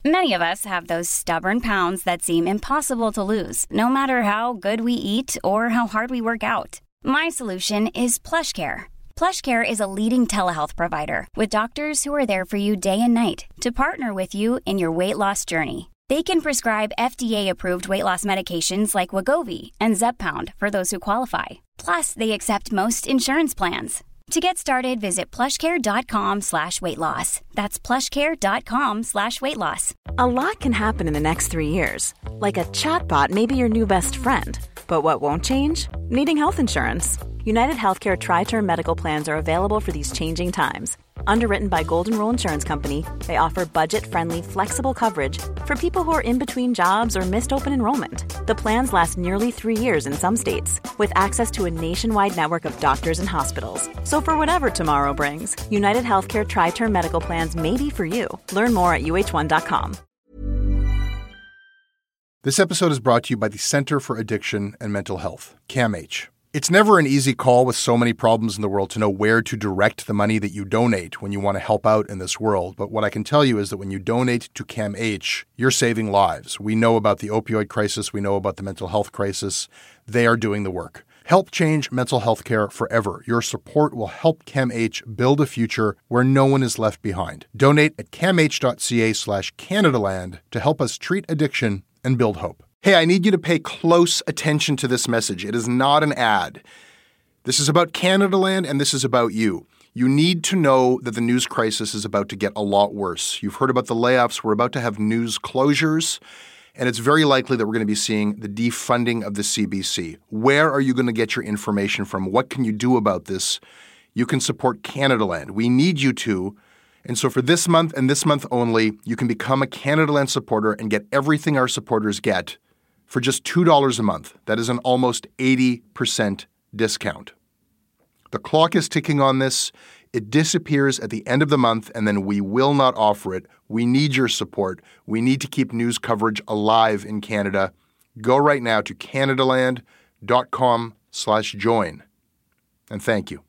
Many of us have those stubborn pounds that seem impossible to lose, no matter how good we eat or how hard we work out. My solution is PlushCare. PlushCare is a leading telehealth provider with doctors who are there for you day and night to partner with you in your weight loss journey. They can prescribe FDA-approved weight loss medications like Wegovy and Zepbound for those who qualify. Plus, they accept most insurance plans. To get started, visit plushcare.com/weightloss. That's plushcare.com/weightloss. A lot can happen in the next 3 years. Like a chatbot may be your new best friend. But what won't change? Needing health insurance. United Healthcare Tri-Term Medical Plans are available for these changing times. Underwritten by Golden Rule Insurance Company, they offer budget-friendly, flexible coverage for people who are in between jobs or missed open enrollment. The plans last nearly 3 years in some states, with access to a nationwide network of doctors and hospitals. So for whatever tomorrow brings, United Healthcare Tri-Term Medical Plans may be for you. Learn more at uh1.com. This episode is brought to you by the Center for Addiction and Mental Health, CAMH. It's never an easy call with so many problems in the world to know where to direct the money that you donate when you want to help out in this world. But what I can tell you is that when you donate to CAMH, you're saving lives. We know about the opioid crisis. We know about the mental health crisis. They are doing the work. Help change mental health care forever. Your support will help CAMH build a future where no one is left behind. Donate at camh.ca/Canadaland to help us treat addiction and build hope. Hey, I need you to pay close attention to this message. It is not an ad. This is about Canadaland, and this is about you. You need to know that the news crisis is about to get a lot worse. You've heard about the layoffs. We're about to have news closures, and it's very likely that we're going to be seeing the defunding of the CBC. Where are you going to get your information from? What can you do about this? You can support Canadaland. We need you to. And so for this month and this month only, you can become a Canadaland supporter and get everything our supporters get for just $2 a month. That is an almost 80% discount. The clock is ticking on this. It disappears at the end of the month, and then we will not offer it. We need your support. We need to keep news coverage alive in Canada. Go right now to canadaland.com/join. And thank you.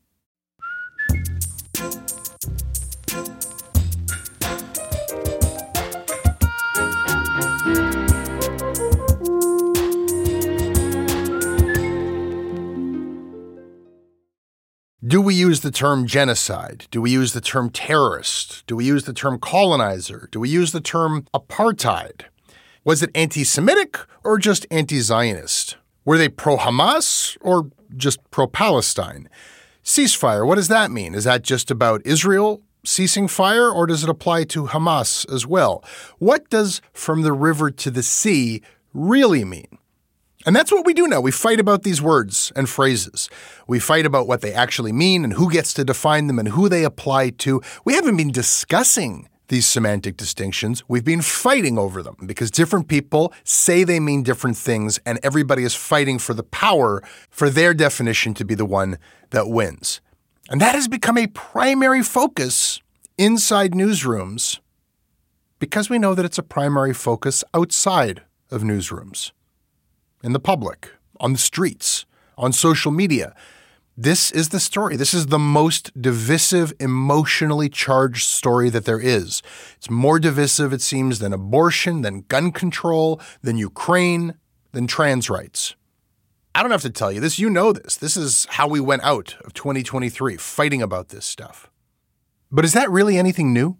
Do we use the term genocide? Do we use the term terrorist? Do we use the term colonizer? Do we use the term apartheid? Was it anti-Semitic or just anti-Zionist? Were they pro-Hamas or just pro-Palestine? Ceasefire, what does that mean? Is that just about Israel ceasing fire, or does it apply to Hamas as well? What does from the river to the sea really mean? And that's what we do now. We fight about these words and phrases. We fight about what they actually mean and who gets to define them and who they apply to. We haven't been discussing these semantic distinctions. We've been fighting over them because different people say they mean different things, and everybody is fighting for the power for their definition to be the one that wins. And that has become a primary focus inside newsrooms because we know that it's a primary focus outside of newsrooms. In the public, on the streets, on social media. This is the story. This is the most divisive, emotionally charged story that there is. It's more divisive, it seems, than abortion, than gun control, than Ukraine, than trans rights. I don't have to tell you this. You know this. This is how we went out of 2023, fighting about this stuff. But is that really anything new?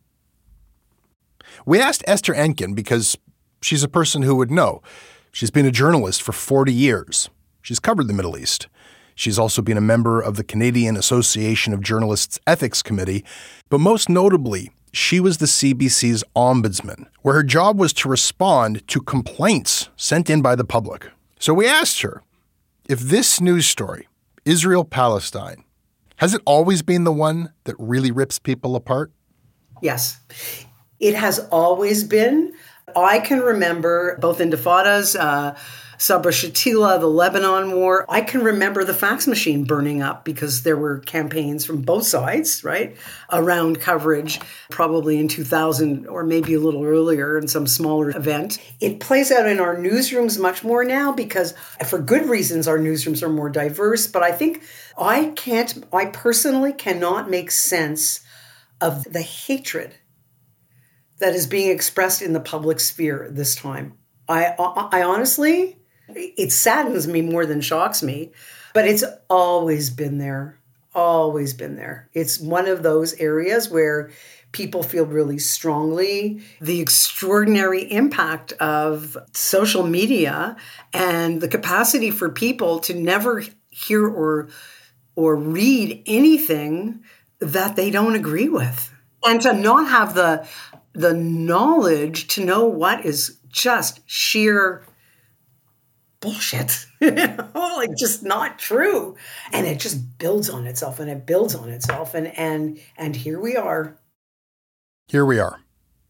We asked Esther Enkin because she's a person who would know. She's been a journalist for 40 years. She's covered the Middle East. She's also been a member of the Canadian Association of Journalists Ethics Committee, but most notably, she was the CBC's ombudsman, where her job was to respond to complaints sent in by the public. So we asked her, if this news story, Israel-Palestine, has it always been the one that really rips people apart? Yes, it has always been. I can remember both intifadas, Sabra Shatila, the Lebanon War. I can remember the fax machine burning up because there were campaigns from both sides, right, around coverage, probably in 2000 or maybe a little earlier in some smaller event. It plays out in our newsrooms much more now because, for good reasons, our newsrooms are more diverse. But I think I personally cannot make sense of the hatred that is being expressed in the public sphere this time. I honestly, it saddens me more than shocks me, but it's always been there. Always been there. It's one of those areas where people feel really strongly the extraordinary impact of social media and the capacity for people to never hear or read anything that they don't agree with, and to not have the knowledge to know what is just sheer bullshit, like just not true. And it just builds on itself and it builds on itself. And here we are. Here we are.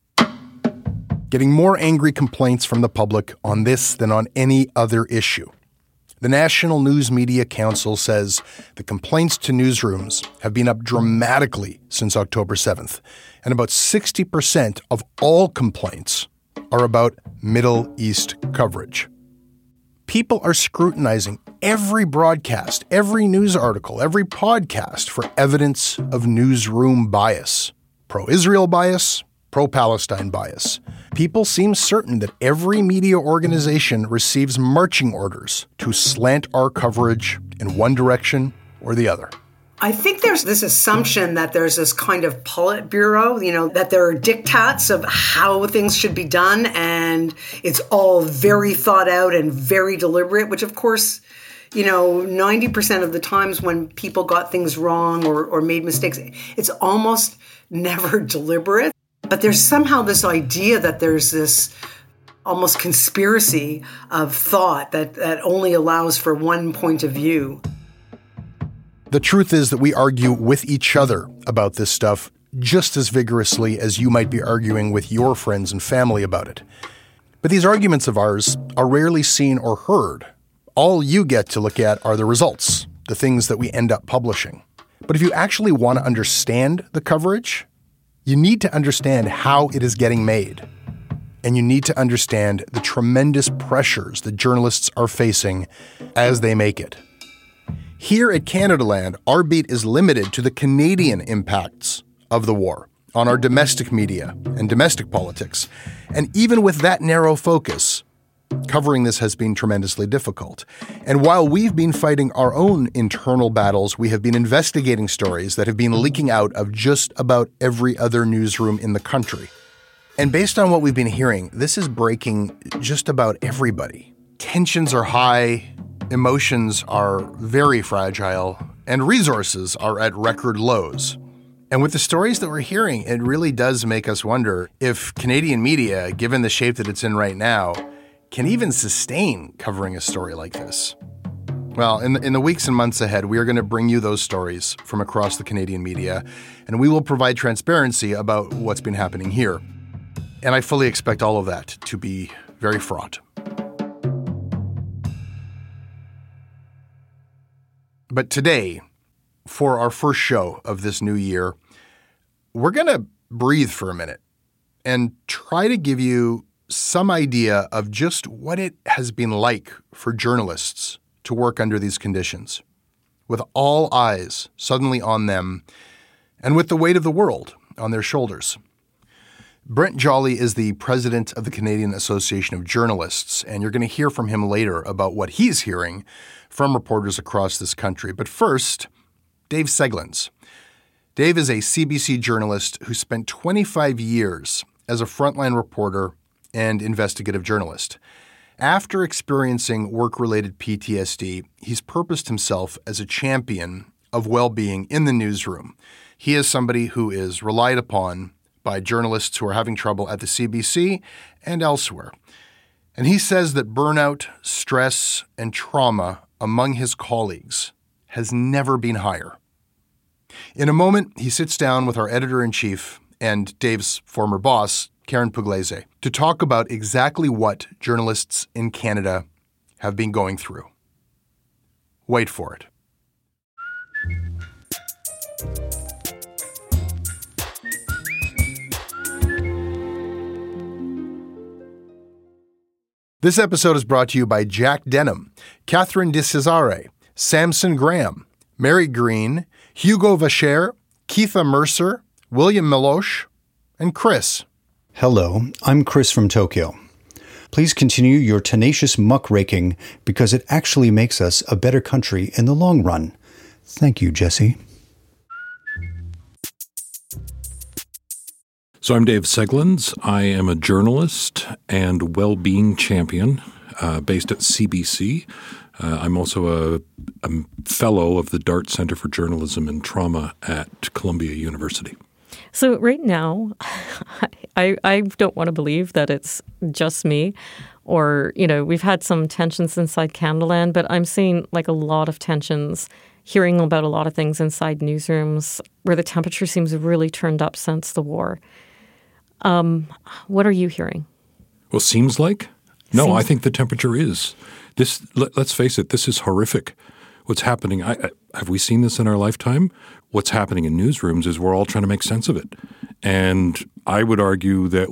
Getting more angry complaints from the public on this than on any other issue. The National News Media Council says the complaints to newsrooms have been up dramatically since October 7th, and about 60% of all complaints are about Middle East coverage. People are scrutinizing every broadcast, every news article, every podcast for evidence of newsroom bias, pro-Israel bias, pro-Palestine bias. People seem certain that every media organization receives marching orders to slant our coverage in one direction or the other. I think there's this assumption that there's this kind of Politburo, that there are diktats of how things should be done, and it's all very thought out and very deliberate, which of course, 90% of the times when people got things wrong or made mistakes, it's almost never deliberate. But there's somehow this idea that there's this almost conspiracy of thought that only allows for one point of view. The truth is that we argue with each other about this stuff just as vigorously as you might be arguing with your friends and family about it. But these arguments of ours are rarely seen or heard. All you get to look at are the results, the things that we end up publishing. But if you actually want to understand the coverage, you need to understand how it is getting made. And you need to understand the tremendous pressures that journalists are facing as they make it. Here at Canadaland, our beat is limited to the Canadian impacts of the war on our domestic media and domestic politics. And even with that narrow focus, covering this has been tremendously difficult. And while we've been fighting our own internal battles, we have been investigating stories that have been leaking out of just about every other newsroom in the country. And based on what we've been hearing, this is breaking just about everybody. Tensions are high, emotions are very fragile, and resources are at record lows. And with the stories that we're hearing, it really does make us wonder if Canadian media, given the shape that it's in right now, can even sustain covering a story like this. Well, in the weeks and months ahead, we are going to bring you those stories from across the Canadian media, and we will provide transparency about what's been happening here. And I fully expect all of that to be very fraught. But today, for our first show of this new year, we're going to breathe for a minute and try to give you some idea of just what it has been like for journalists to work under these conditions, with all eyes suddenly on them and with the weight of the world on their shoulders. Brent Jolly is the president of the Canadian Association of Journalists, and you're going to hear from him later about what he's hearing from reporters across this country. But first, Dave Seglins. Dave is a CBC journalist who spent 25 years as a frontline reporter and investigative journalist. After experiencing work-related PTSD, he's purposed himself as a champion of well-being in the newsroom. He is somebody who is relied upon by journalists who are having trouble at the CBC and elsewhere. And he says that burnout, stress, and trauma among his colleagues has never been higher. In a moment, he sits down with our editor-in-chief and Dave's former boss, Karen Pugliese, to talk about exactly what journalists in Canada have been going through. Wait for it. This episode is brought to you by Jack Denham, Catherine de Cesare, Samson Graham, Mary Green, Hugo Vacher, Keitha Mercer, William Milosh, and Chris. Hello, I'm Chris from Tokyo. Please continue your tenacious muckraking because it actually makes us a better country in the long run. Thank you, Jesse. So I'm Dave Seglinds. I am a journalist and well-being champion based at CBC. I'm also a fellow of the Dart Center for Journalism and Trauma at Columbia University. So right now, I don't want to believe that it's just me or, we've had some tensions inside Canadaland, but I'm seeing like a lot of tensions, hearing about a lot of things inside newsrooms where the temperature seems really turned up since the war. What are you hearing? Well, seems like? No, I think the temperature is. Let's face it, this is horrific. What's happening, have we seen this in our lifetime? What's happening in newsrooms is we're all trying to make sense of it. And I would argue that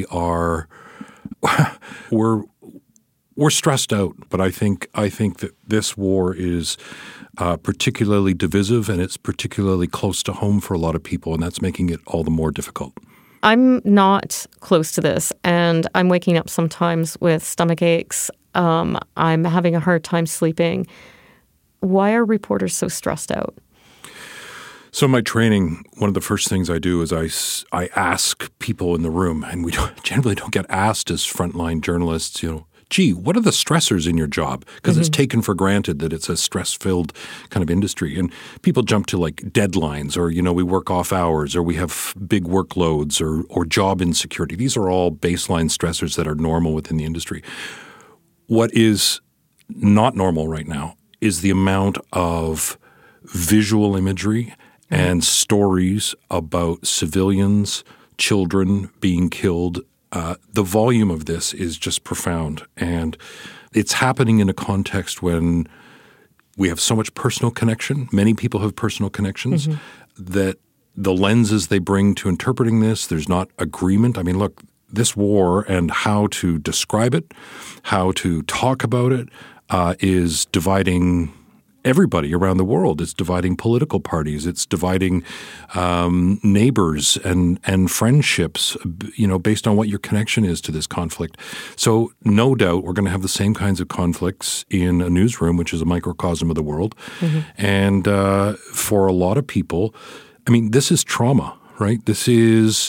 we're stressed out. But I think that this war is particularly divisive, and it's particularly close to home for a lot of people, and that's making it all the more difficult. I'm not close to this, and I'm waking up sometimes with stomach aches. I'm having a hard time sleeping. Why are reporters so stressed out? So in my training, one of the first things I do is I ask people in the room, and we generally don't get asked as frontline journalists, gee, what are the stressors in your job? Because it's taken for granted that it's a stress-filled kind of industry. And people jump to like deadlines or, we work off hours or we have big workloads or job insecurity. These are all baseline stressors that are normal within the industry. What is not normal right now is the amount of visual imagery and stories about civilians, children being killed. The volume of this is just profound. And it's happening in a context when we have so much personal connection. Many people have personal connections that the lenses they bring to interpreting this, there's not agreement. I mean, look, this war and how to describe it, how to talk about it is dividing everybody around the world. It's dividing political parties. It's dividing neighbors and friendships, based on what your connection is to this conflict. So no doubt we're going to have the same kinds of conflicts in a newsroom, which is a microcosm of the world. And for a lot of people, this is trauma, right? This is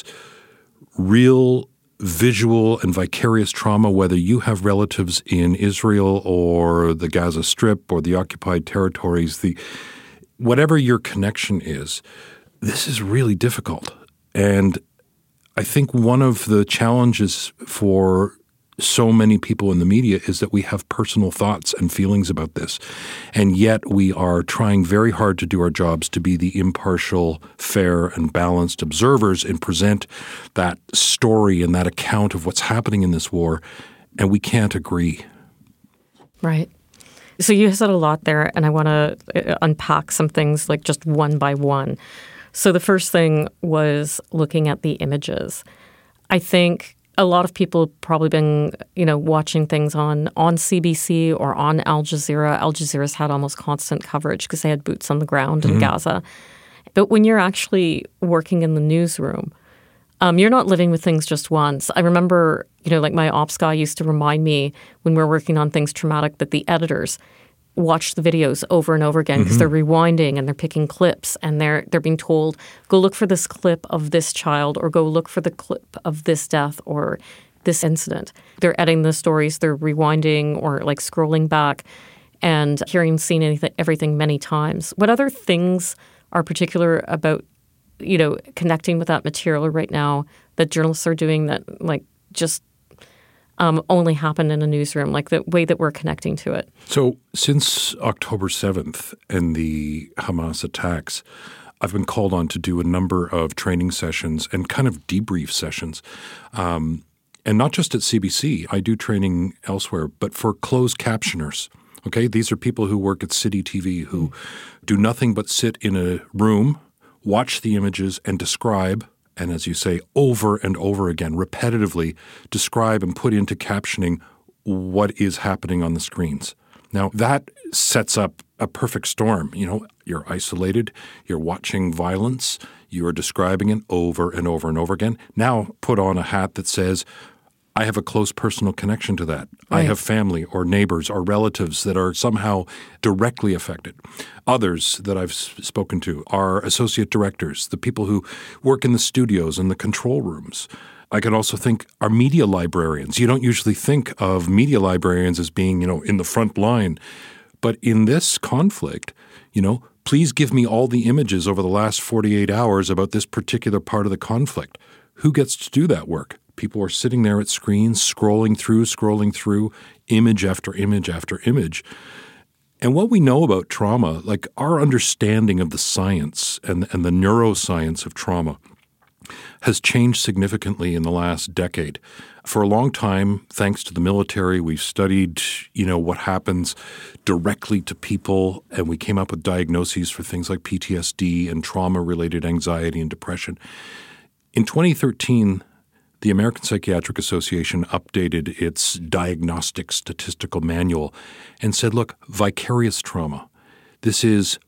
real visual and vicarious trauma, whether you have relatives in Israel or the Gaza Strip or the occupied territories, whatever your connection is, this is really difficult. And I think one of the challenges for so many people in the media is that we have personal thoughts and feelings about this. And yet we are trying very hard to do our jobs to be the impartial, fair, and balanced observers and present that story and that account of what's happening in this war. And we can't agree. Right. So you said a lot there, and I want to unpack some things like just one by one. So the first thing was looking at the images. I think a lot of people have probably been, watching things on CBC or on Al Jazeera. Al Jazeera's had almost constant coverage because they had boots on the ground in Gaza. But when you're actually working in the newsroom, you're not living with things just once. I remember, my ops guy used to remind me when we were working on things traumatic that the editors watch the videos over and over again because they're rewinding and they're picking clips and they're being told, go look for this clip of this child or go look for the clip of this death or this incident. They're editing the stories, they're rewinding or like scrolling back and seeing everything many times. What other things are particular about, connecting with that material right now that journalists are doing that just only happen in a newsroom, like the way that we're connecting to it? So since October 7th and the Hamas attacks, I've been called on to do a number of training sessions and kind of debrief sessions. And not just at CBC. I do training elsewhere, but for closed captioners. Okay, these are people who work at City TV who do nothing but sit in a room, watch the images and describe, and as you say, over and over again, repetitively describe and put into captioning what is happening on the screens. Now, that sets up a perfect storm. You're isolated, you're watching violence, you are describing it over and over and over again. Now put on a hat that says, I have a close personal connection to that. Right. I have family or neighbors or relatives that are somehow directly affected. Others that I've spoken to are associate directors, the people who work in the studios and the control rooms. I could also think are media librarians. You don't usually think of media librarians as being, in the front line. But in this conflict, please give me all the images over the last 48 hours about this particular part of the conflict. Who gets to do that work? People are sitting there at screens, scrolling through, image after image after image. And what we know about trauma, like our understanding of the science and the neuroscience of trauma, has changed significantly in the last decade. For a long time, thanks to the military, we've studied, what happens directly to people, and we came up with diagnoses for things like PTSD and trauma-related anxiety and depression. In 2013, the American Psychiatric Association updated its diagnostic statistical manual and said, look, vicarious trauma, this is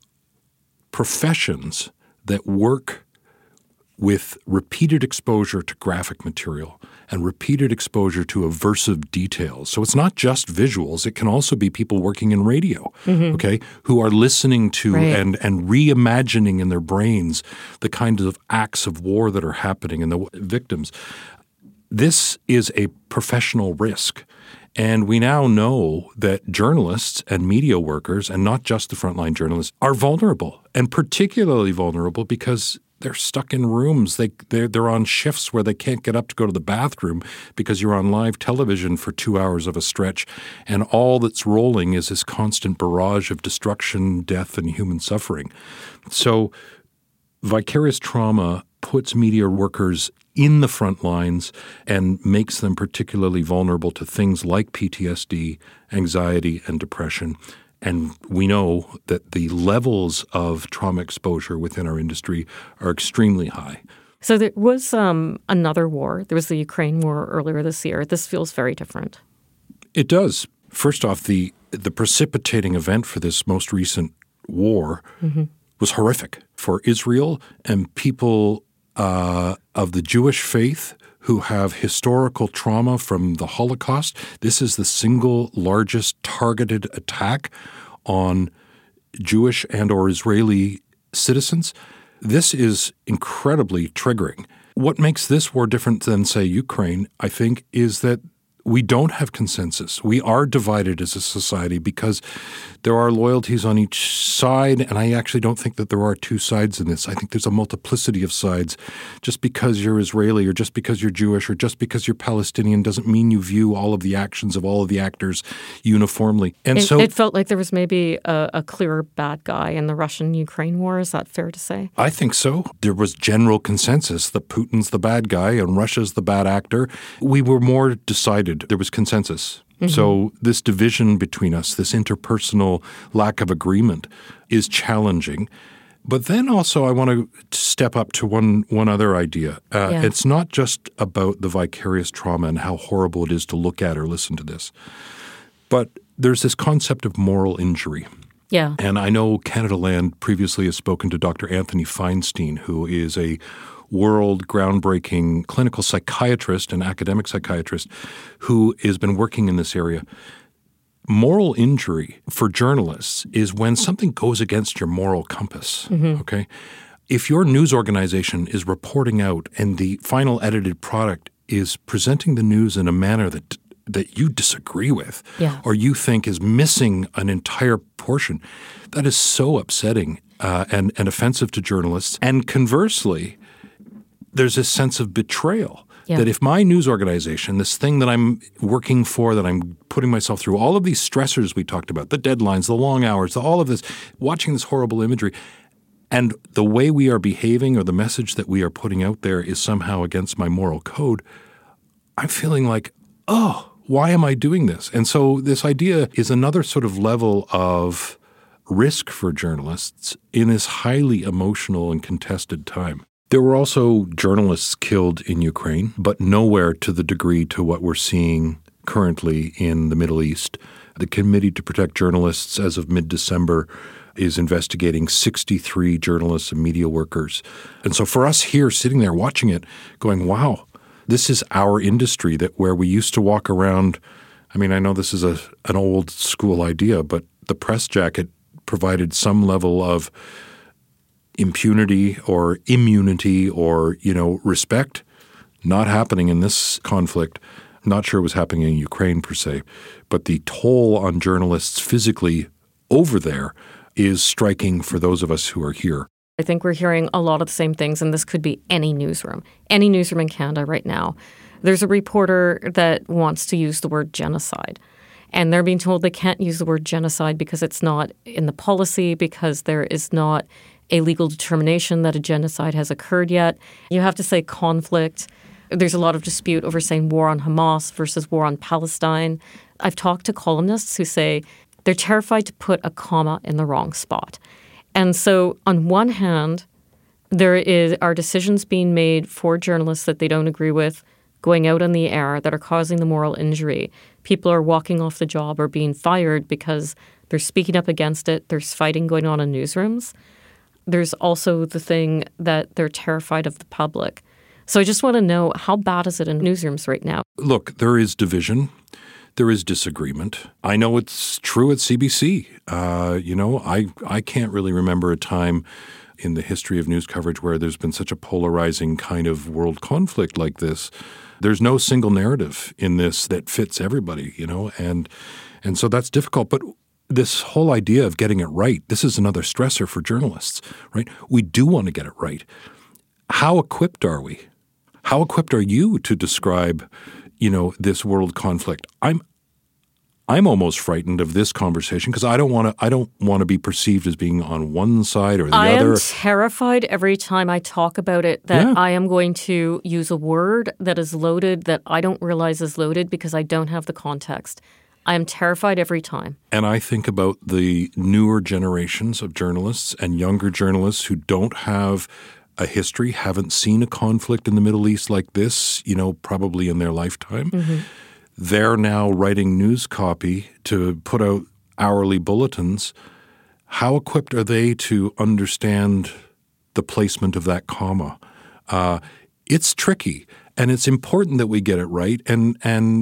professions that work with repeated exposure to graphic material and repeated exposure to aversive details. So it's not just visuals. It can also be people working in radio, okay, who are listening to and reimagining in their brains the kinds of acts of war that are happening and the victims. This is a professional risk. And we now know that journalists and media workers, and not just the frontline journalists, are vulnerable, and particularly vulnerable because they're stuck in rooms. They're on shifts where they can't get up to go to the bathroom because you're on live television for 2 hours of a stretch, and all that's rolling is this constant barrage of destruction, death, and human suffering. So vicarious trauma puts media workers in the front lines and makes them particularly vulnerable to things like PTSD, anxiety, and depression. And we know that the levels of trauma exposure within our industry are extremely high. So there was another war. There was the Ukraine war earlier this year. This feels very different. It does. First off, the precipitating event for this most recent war was horrific for Israel and people of the Jewish faith who have historical trauma from the Holocaust. This is the single largest targeted attack on Jewish and or Israeli citizens. This is incredibly triggering. What makes this war different than, say, Ukraine, I think, is that we don't have consensus. We are divided as a society because there are loyalties on each side, and I actually don't think that there are two sides in this. I think there's a multiplicity of sides. Just because you're Israeli or just because you're Jewish or just because you're Palestinian doesn't mean you view all of the actions of all of the actors uniformly. And it felt like there was maybe a clearer bad guy in the Russian-Ukraine war. Is that fair to say? I think so. There was general consensus that Putin's the bad guy and Russia's the bad actor. We were more decided. There was consensus. So this division between us, this interpersonal lack of agreement is challenging. But then also I want to step up to one other idea. It's not just about the vicarious trauma and how horrible it is to look at or listen to this, but there's this concept of moral injury. Yeah. And I know Canada Land previously has spoken to Dr. Anthony Feinstein, who is a world groundbreaking clinical psychiatrist and academic psychiatrist who has been working in this area. Moral injury for journalists is when something goes against your moral compass, okay? If your news organization is reporting out and the final edited product is presenting the news in a manner that you disagree with or you think is missing an entire portion, that is so upsetting and offensive to journalists. And conversely, there's this sense of betrayal that if my news organization, this thing that I'm working for, that I'm putting myself through, all of these stressors we talked about, the deadlines, the long hours, all of this, watching this horrible imagery, and the way we are behaving or the message that we are putting out there is somehow against my moral code, I'm feeling like, oh, why am I doing this? And so this idea is another sort of level of risk for journalists in this highly emotional and contested time. There were also journalists killed in Ukraine, but nowhere to the degree to what we're seeing currently in the Middle East. The Committee to Protect Journalists, as of mid-December, is investigating 63 journalists and media workers. And so for us here sitting there watching it, going, wow, this is our industry where we used to walk around. I mean, I know this is an old school idea, but the press jacket provided some level of impunity or immunity or, respect. Not happening in this conflict. Not sure it was happening in Ukraine per se, but the toll on journalists physically over there is striking for those of us who are here. I think we're hearing a lot of the same things, and this could be any newsroom in Canada right now. There's a reporter that wants to use the word genocide, and they're being told they can't use the word genocide because it's not in the policy, because there is not a legal determination that a genocide has occurred yet. You have to say conflict. There's a lot of dispute over saying war on Hamas versus war on Palestine. I've talked to columnists who say they're terrified to put a comma in the wrong spot. And so on one hand, there are decisions being made for journalists that they don't agree with going out on the air that are causing the moral injury. People are walking off the job or being fired because they're speaking up against it. There's fighting going on in newsrooms. There's also the thing that they're terrified of the public. So I just want to know, how bad is it in newsrooms right now? Look, there is division. There is disagreement. I know it's true at CBC. I can't really remember a time in the history of news coverage where there's been such a polarizing kind of world conflict like this. There's no single narrative in this that fits everybody, and so that's difficult. But this whole idea of getting it right, this is another stressor for journalists, right? We do want to get it right. How equipped are we? How equipped are you to describe, this world conflict? I'm almost frightened of this conversation because I don't want to be perceived as being on one side or the other. I am terrified every time I talk about it that I am going to use a word that is loaded that I don't realize is loaded because I don't have the context. I am terrified every time. And I think about the newer generations of journalists and younger journalists who don't have a history, haven't seen a conflict in the Middle East like this, probably in their lifetime. Mm-hmm. They're now writing news copy to put out hourly bulletins. How equipped are they to understand the placement of that comma? It's tricky, and it's important that we get it right, and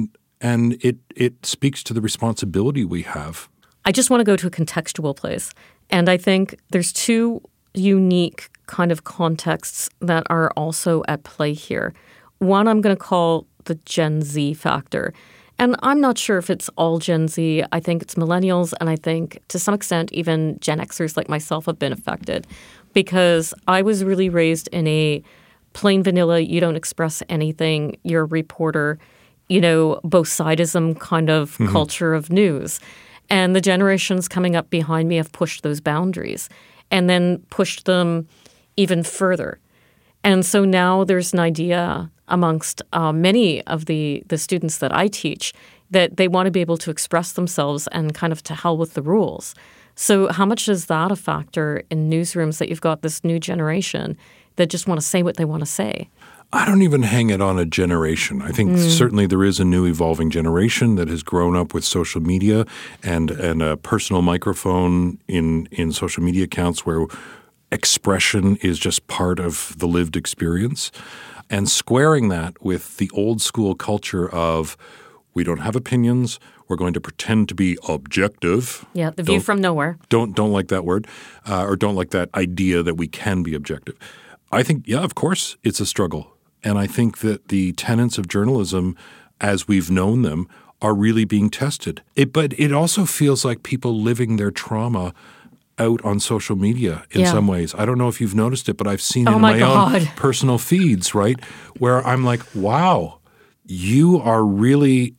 it speaks to the responsibility we have. I just want to go to a contextual place, and I think there's two unique kind of contexts that are also at play here. One I'm going to call the Gen Z factor. And I'm not sure if it's all Gen Z. I think it's millennials, and I think to some extent even Gen Xers like myself have been affected because I was really raised in a plain vanilla, you don't express anything, you're a reporter, both-sidism kind of culture of news. And the generations coming up behind me have pushed those boundaries and then pushed them even further. And so now there's an idea amongst many of the students that I teach that they want to be able to express themselves and kind of to hell with the rules. So how much is that a factor in newsrooms that you've got this new generation that just want to say what they want to say? I don't even hang it on a generation. I think certainly there is a new evolving generation that has grown up with social media and a personal microphone in social media accounts where expression is just part of the lived experience. And squaring that with the old school culture of we don't have opinions, we're going to pretend to be objective. Yeah, the view from nowhere. Don't like that word or don't like that idea that we can be objective. I think, of course, it's a struggle. And I think that the tenets of journalism, as we've known them, are really being tested. But it also feels like people living their trauma out on social media in some ways. I don't know if you've noticed it, but I've seen it in my own personal feeds, right? Where I'm like, wow, you are really,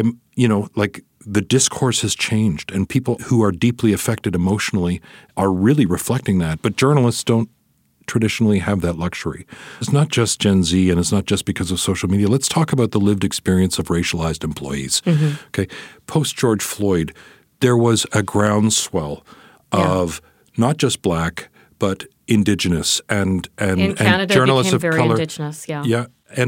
the discourse has changed and people who are deeply affected emotionally are really reflecting that. But journalists don't traditionally have that luxury. It's not just Gen Z and it's not just because of social media. Let's talk about the lived experience of racialized employees. Mm-hmm. Okay, post George Floyd, there was a groundswell of not just Black, but Indigenous and in Canada journalists of very color. Indigenous, Yeah, and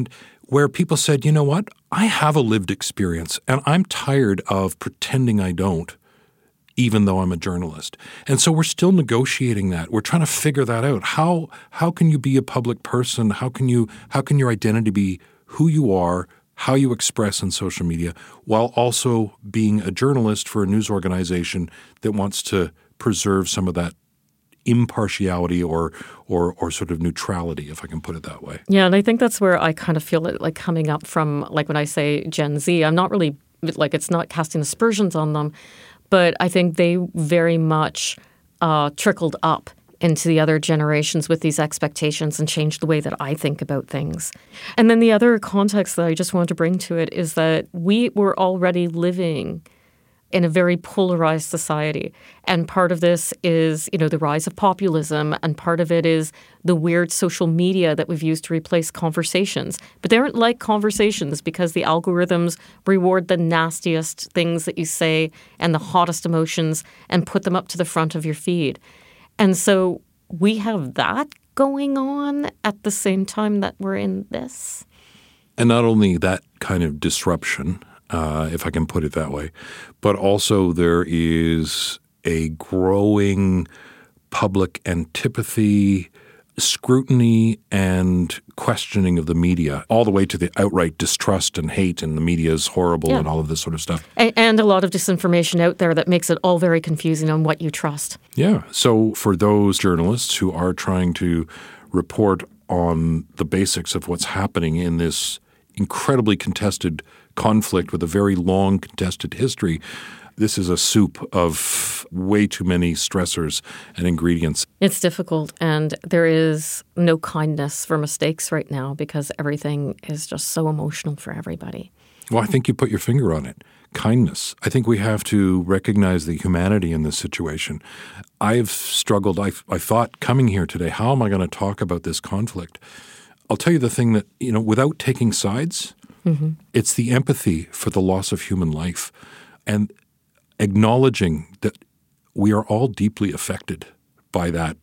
where people said, you know what, I have a lived experience and I'm tired of pretending I don't, even though I'm a journalist. And so we're still negotiating that. We're trying to figure that out. How can you be a public person? How can your identity be who you are, how you express in social media, while also being a journalist for a news organization that wants to preserve some of that impartiality or sort of neutrality, if I can put it that way. Yeah, and I think that's where I kind of feel it like coming up from, like when I say Gen Z, I'm not really, like it's not casting aspersions on them, but I think they very much trickled up into the other generations with these expectations and changed the way that I think about things. And then the other context that I just want to bring to it is that we were already living in a very polarized society. And part of this is, the rise of populism, and part of it is the weird social media that we've used to replace conversations. But they aren't like conversations because the algorithms reward the nastiest things that you say and the hottest emotions and put them up to the front of your feed. And so we have that going on at the same time that we're in this. And not only that kind of disruption, if I can put it that way, but also there is a growing public antipathy, scrutiny, and questioning of the media, all the way to the outright distrust and hate, and the media is horrible and all of this sort of stuff. And a lot of disinformation out there that makes it all very confusing on what you trust. Yeah. So for those journalists who are trying to report on the basics of what's happening in this incredibly contested conflict with a very long contested history, this is a soup of way too many stressors and ingredients. It's difficult, and there is no kindness for mistakes right now because everything is just so emotional for everybody. Well, I think you put your finger on it. Kindness. I think we have to recognize the humanity in this situation. I've struggled. I thought coming here today, how am I going to talk about this conflict? I'll tell you the thing that, without taking sides, it's the empathy for the loss of human life and acknowledging that we are all deeply affected by that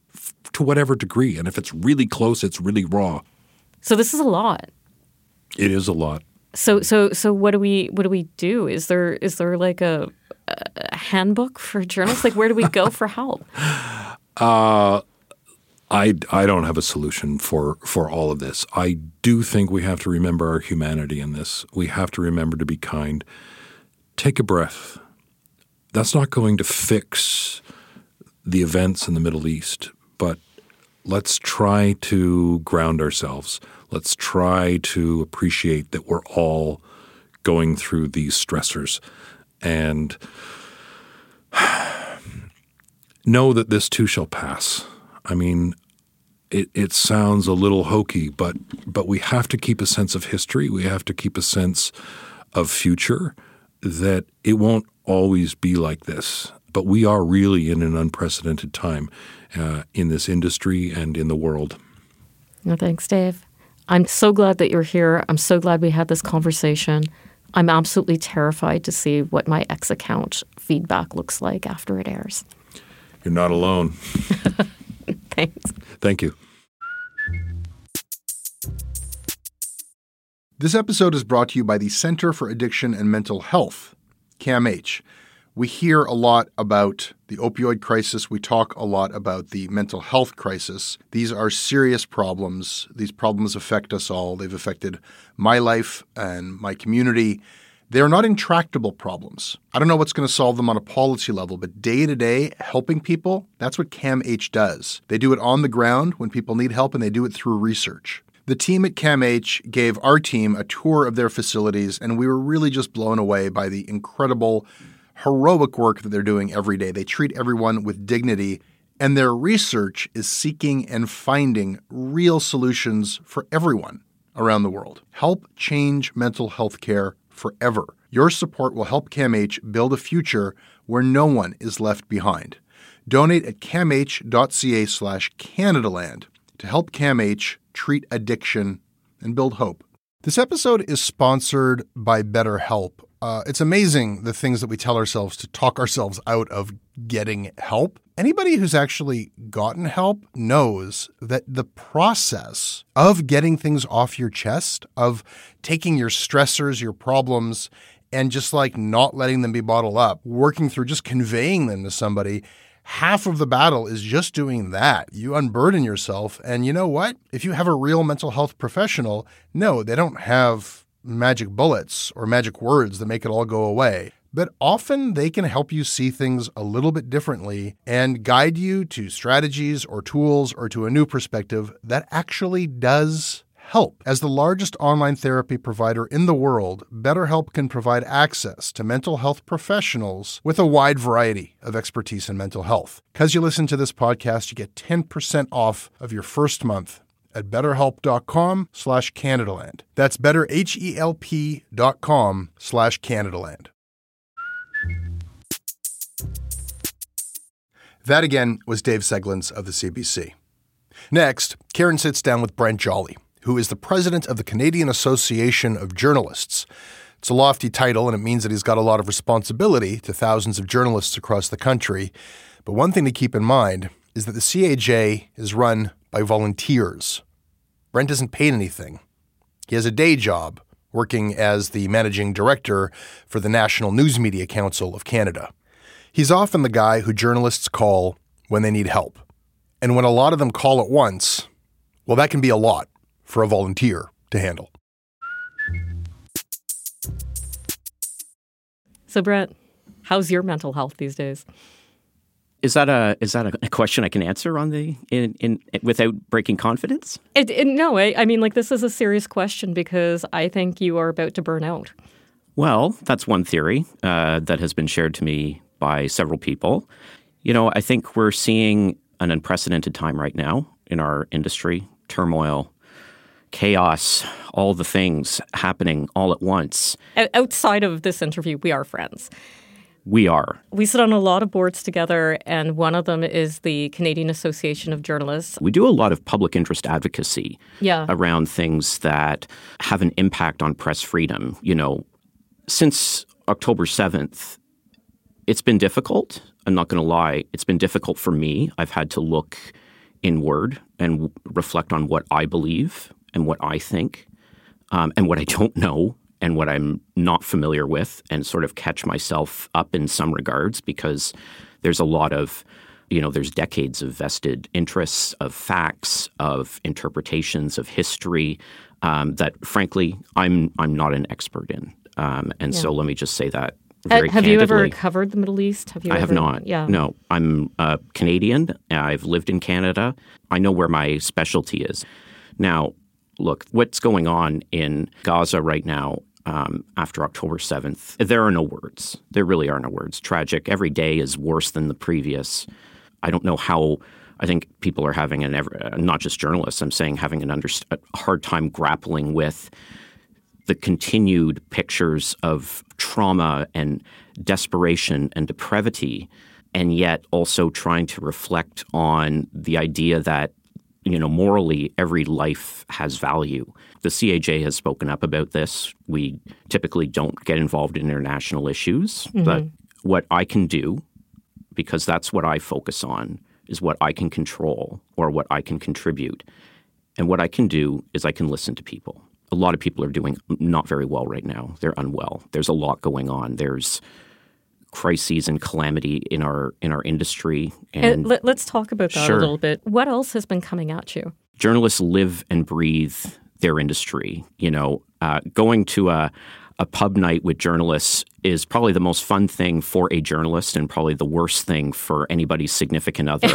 to whatever degree. And if it's really close, it's really raw. So this is a lot. It is a lot. So what do we do? Is there like a handbook for journalists? Like, where do we go for help? I don't have a solution for all of this. I do think we have to remember our humanity in this. We have to remember to be kind. Take a breath. That's not going to fix the events in the Middle East, but let's try to ground ourselves. Let's try to appreciate that we're all going through these stressors and know that this too shall pass. I mean, it sounds a little hokey, but we have to keep a sense of history. We have to keep a sense of future, that it won't always be like this. But we are really in an unprecedented time in this industry and in the world. No, thanks, Dave. I'm so glad that you're here. I'm so glad we had this conversation. I'm absolutely terrified to see what my X account feedback looks like after it airs. You're not alone. Thanks. Thank you. This episode is brought to you by the Center for Addiction and Mental Health, CAMH. We hear a lot about the opioid crisis. We talk a lot about the mental health crisis. These are serious problems. These problems affect us all. They've affected my life and my community. They're not intractable problems. I don't know what's going to solve them on a policy level, but day-to-day, helping people, that's what CAMH does. They do it on the ground when people need help, and they do it through research. The team at CAMH gave our team a tour of their facilities, and we were really just blown away by the incredible, heroic work that they're doing every day. They treat everyone with dignity, and their research is seeking and finding real solutions for everyone around the world. Help change mental health care forever. Your support will help CAMH build a future where no one is left behind. Donate at camh.ca/Canadaland to help CAMH treat addiction and build hope. This episode is sponsored by BetterHelp. It's amazing the things that we tell ourselves to talk ourselves out of getting help. Anybody who's actually gotten help knows that the process of getting things off your chest, of taking your stressors, your problems, and just like not letting them be bottled up, working through just conveying them to somebody, half of the battle is just doing that. You unburden yourself. And you know what? If you have a real mental health professional, no, they don't have magic bullets or magic words that make it all go away. But often they can help you see things a little bit differently and guide you to strategies or tools or to a new perspective that actually does help. As the largest online therapy provider in the world, BetterHelp can provide access to mental health professionals with a wide variety of expertise in mental health. Because you listen to this podcast, you get 10% off of your first month at betterhelp.com/Canadaland. That's betterhelp.com/Canadaland. That again was Dave Seglins of the CBC. Next, Karen sits down with Brent Jolly, who is the president of the Canadian Association of Journalists. It's a lofty title, and it means that he's got a lot of responsibility to thousands of journalists across the country. But one thing to keep in mind is that the CAJ is run by volunteers. Brent isn't paid anything. He has a day job working as the managing director for the National News Media Council of Canada. He's often the guy who journalists call when they need help. And when a lot of them call at once, well, that can be a lot for a volunteer to handle. So, Brent, how's your mental health these days? Is that a question I can answer on in without breaking confidence? No, I mean, like, this is a serious question because I think you are about to burn out. Well, that's one theory that has been shared to me by several people. You know, I think we're seeing an unprecedented time right now in our industry, turmoil, chaos, all the things happening all at once. Outside of this interview, we are friends. We are. We sit on a lot of boards together, and one of them is the Canadian Association of Journalists. We do a lot of public interest advocacy around things that have an impact on press freedom. You know, since October 7th, it's been difficult. I'm not going to lie. It's been difficult for me. I've had to look inward and reflect on what I believe and what I think and what I don't know and what I'm not familiar with, and sort of catch myself up in some regards, because there's a lot of, there's decades of vested interests, of facts, of interpretations, of history that, frankly, I'm not an expert in. So let me just say that very Have candidly. you ever covered the Middle East? I have not. Yeah. No, I'm Canadian. I've lived in Canada. I know where my specialty is. Now, look, what's going on in Gaza right now after October 7th, there are no words. There really are no words. Tragic. Every day is worse than the previous. I don't know how. I think people are having not just journalists, I'm saying having a hard time grappling with the continued pictures of trauma and desperation and depravity, and yet also trying to reflect on the idea that, morally, every life has value. The CAJ has spoken up about this. We typically don't get involved in international issues, but what I can do, because that's what I focus on, is what I can control or what I can contribute. And what I can do is I can listen to people. A lot of people are doing not very well right now. They're unwell. There's a lot going on. There's crises and calamity in our industry. And let's talk about that a little bit. What else has been coming at you? Journalists live and breathe their industry. Going to a pub night with journalists is probably the most fun thing for a journalist and probably the worst thing for anybody's significant other.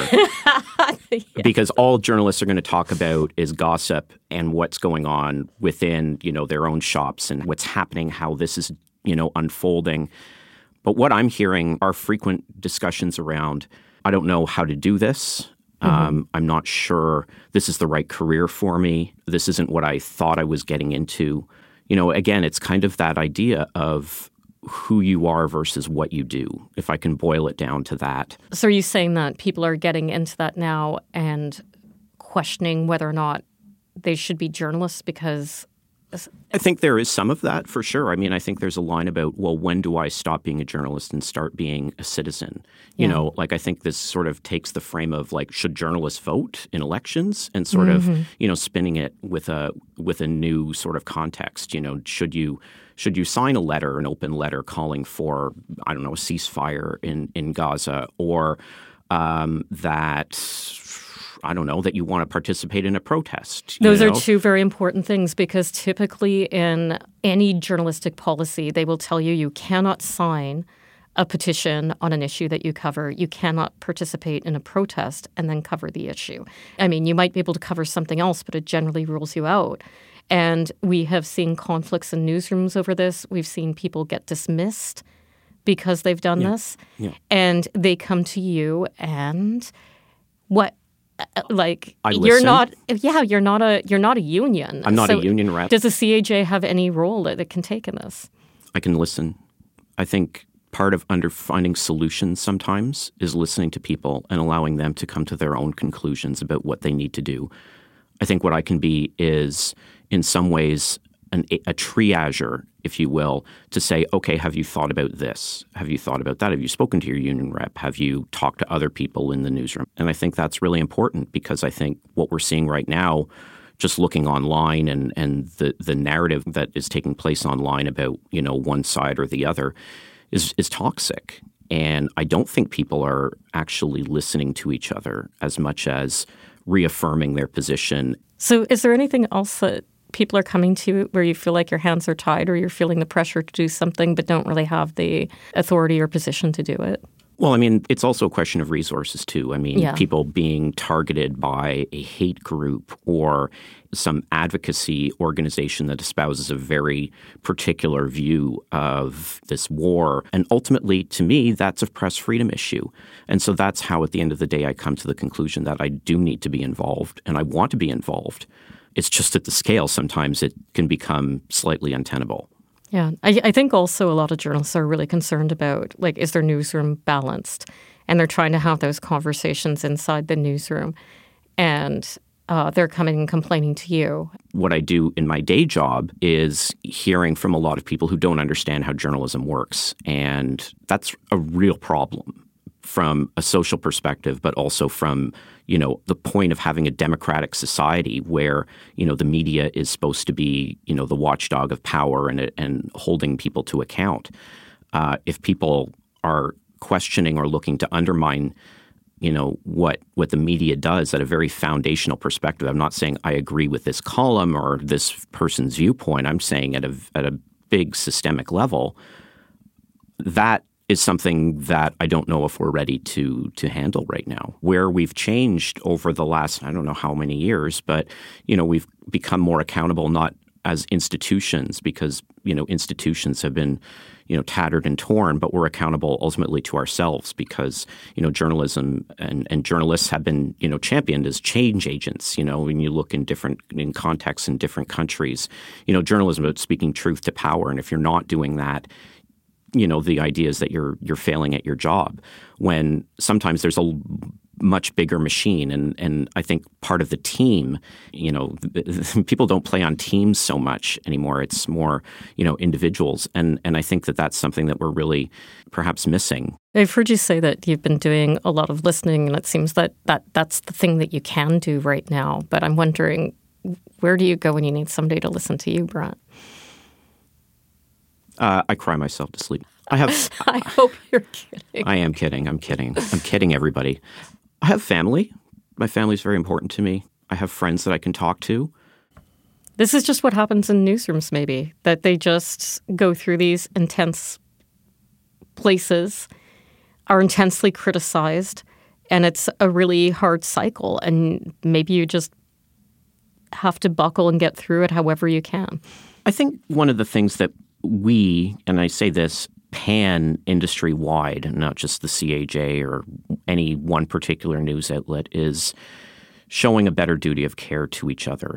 Because all journalists are going to talk about is gossip and what's going on within, their own shops and what's happening, how this is, unfolding. But what I'm hearing are frequent discussions around, I don't know how to do this. I'm not sure this is the right career for me. This isn't what I thought I was getting into. Again, it's kind of that idea of who you are versus what you do, if I can boil it down to that. So are you saying that people are getting into that now and questioning whether or not they should be journalists because I think there is some of that for sure. I mean, I think there's a line about, well, when do I stop being a journalist and start being a citizen? You know, like I think this sort of takes the frame of like, should journalists vote in elections and sort of, you know, spinning it with a new sort of context. You know, should you sign a letter, an open letter calling for, I don't know, a ceasefire in Gaza, or that I don't know, that you want to participate in a protest. Those are two very important things, because typically in any journalistic policy, they will tell you cannot sign a petition on an issue that you cover. You cannot participate in a protest and then cover the issue. I mean, you might be able to cover something else, but it generally rules you out. And we have seen conflicts in newsrooms over this. We've seen people get dismissed because they've done this. Yeah. And they come to you and what? Like you're not a union. I'm not a union rep. Does the CAJ have any role that it can take in this? I can listen. I think part of finding solutions sometimes is listening to people and allowing them to come to their own conclusions about what they need to do. I think what I can be is in some ways a triager, if you will, to say, okay, have you thought about this? Have you thought about that? Have you spoken to your union rep? Have you talked to other people in the newsroom? And I think that's really important, because I think what we're seeing right now, just looking online and the narrative that is taking place online about, you know, one side or the other is toxic. And I don't think people are actually listening to each other as much as reaffirming their position. So is there anything else that people are coming to where you feel like your hands are tied, or you're feeling the pressure to do something but don't really have the authority or position to do it? Well, I mean, it's also a question of resources, too. I mean, people being targeted by a hate group or some advocacy organization that espouses a very particular view of this war. And ultimately, to me, that's a press freedom issue. And so that's how, at the end of the day, I come to the conclusion that I do need to be involved, and I want to be involved. It's just at the scale, sometimes it can become slightly untenable. Yeah. I think also a lot of journalists are really concerned about, like, is their newsroom balanced? And they're trying to have those conversations inside the newsroom. And they're coming and complaining to you. What I do in my day job is hearing from a lot of people who don't understand how journalism works. And that's a real problem from a social perspective, but also from, you know, the point of having a democratic society where, you know, the media is supposed to be, you know, the watchdog of power and holding people to account. If people are questioning or looking to undermine, you know, what the media does at a very foundational perspective, I'm not saying I agree with this column or this person's viewpoint. I'm saying at a big systemic level, that is something that I don't know if we're ready to handle right now. Where we've changed over the last, I don't know how many years, but, you know, we've become more accountable, not as institutions, because, you know, institutions have been, you know, tattered and torn, but we're accountable ultimately to ourselves, because, you know, journalism and journalists have been, you know, championed as change agents. You know, when you look in contexts in different countries, you know, journalism is speaking truth to power. And if you're not doing that, you know, the idea is that you're failing at your job, when sometimes there's a much bigger machine. And I think part of the team, you know, people don't play on teams so much anymore. It's more, you know, individuals. And I think that that's something that we're really perhaps missing. I've heard you say that you've been doing a lot of listening, and it seems that that's the thing that you can do right now. But I'm wondering, where do you go when you need somebody to listen to you, Brant? I cry myself to sleep. I hope you're kidding. I am kidding. I'm kidding. I'm kidding everybody. I have family. My family is very important to me. I have friends that I can talk to. This is just what happens in newsrooms, maybe, that they just go through these intense places, are intensely criticized, and it's a really hard cycle. And maybe you just have to buckle and get through it however you can. I think one of the things that we, and I say this pan-industry-wide, not just the CAJ or any one particular news outlet, is showing a better duty of care to each other.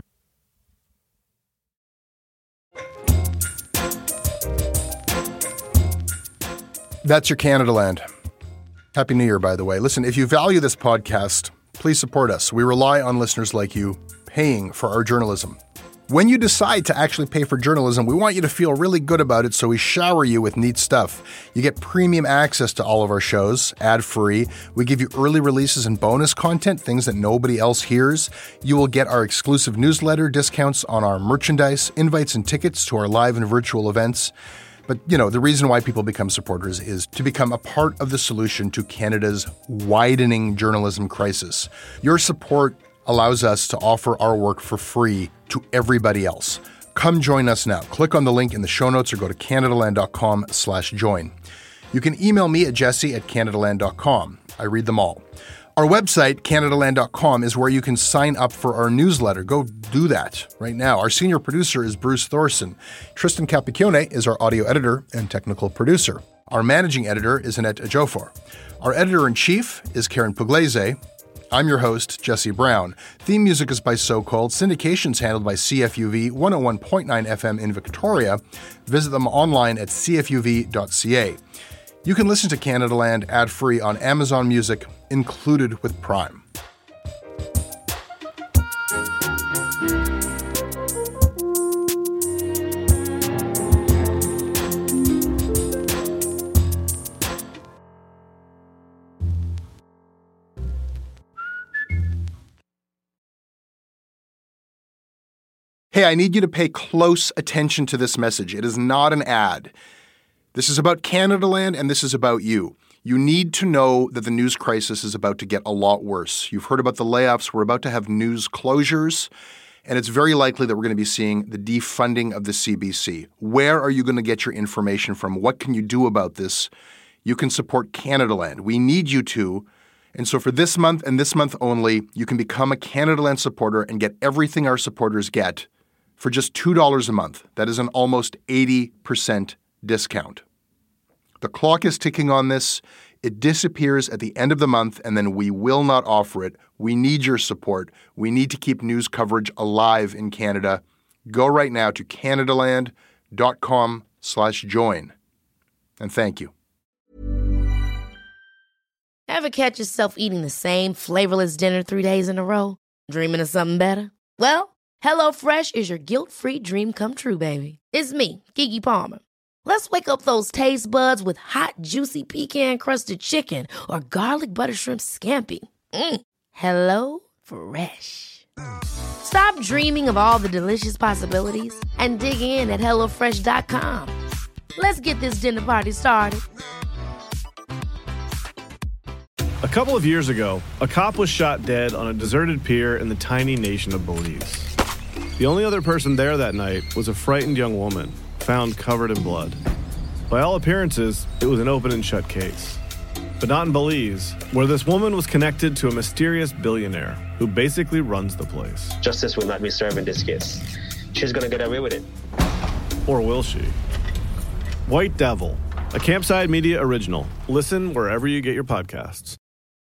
That's your Canada Land. Happy New Year, by the way. Listen, if you value this podcast, please support us. We rely on listeners like you paying for our journalism. When you decide to actually pay for journalism, we want you to feel really good about it, so we shower you with neat stuff. You get premium access to all of our shows, ad-free. We give you early releases and bonus content, things that nobody else hears. You will get our exclusive newsletter, discounts on our merchandise, invites and tickets to our live and virtual events. But, the reason why people become supporters is to become a part of the solution to Canada's widening journalism crisis. Your support allows us to offer our work for free to everybody else. Come join us now. Click on the link in the show notes or go to canadaland.com/join. You can email me at jesse@canadaland.com. I read them all. Our website, canadaland.com, is where you can sign up for our newsletter. Go do that right now. Our senior producer is Bruce Thorson. Tristan Capicchione is our audio editor and technical producer. Our managing editor is Annette Ejiofor. Our editor-in-chief is Karen Pugliese. I'm your host, Jesse Brown. Theme music is by So Cold. Syndication's handled by CFUV 101.9 FM in Victoria. Visit them online at cfuv.ca. You can listen to Canadaland ad-free on Amazon Music, included with Prime. Hey, I need you to pay close attention to this message. It is not an ad. This is about Canadaland, and this is about you. You need to know that the news crisis is about to get a lot worse. You've heard about the layoffs. We're about to have news closures, and it's very likely that we're going to be seeing the defunding of the CBC. Where are you going to get your information from? What can you do about this? You can support Canadaland. We need you to. And so for this month and this month only, you can become a Canadaland supporter and get everything our supporters get for just $2 a month. That is an almost 80% discount. The clock is ticking on this. It disappears at the end of the month, and then we will not offer it. We need your support. We need to keep news coverage alive in Canada. Go right now to canadaland.com/join. And thank you. Ever catch yourself eating the same flavorless dinner 3 days in a row? Dreaming of something better? Well, HelloFresh is your guilt-free dream come true, baby. It's me, Keke Palmer. Let's wake up those taste buds with hot, juicy pecan-crusted chicken or garlic butter shrimp scampi. Hello Fresh. Stop dreaming of all the delicious possibilities and dig in at HelloFresh.com. Let's get this dinner party started. A couple of years ago, a cop was shot dead on a deserted pier in the tiny nation of Belize. The only other person there that night was a frightened young woman, found covered in blood. By all appearances, it was an open and shut case. But not in Belize, where this woman was connected to a mysterious billionaire who basically runs the place. Justice will not be served in this case. She's gonna get away with it. Or will she? White Devil, a Campside Media original. Listen wherever you get your podcasts.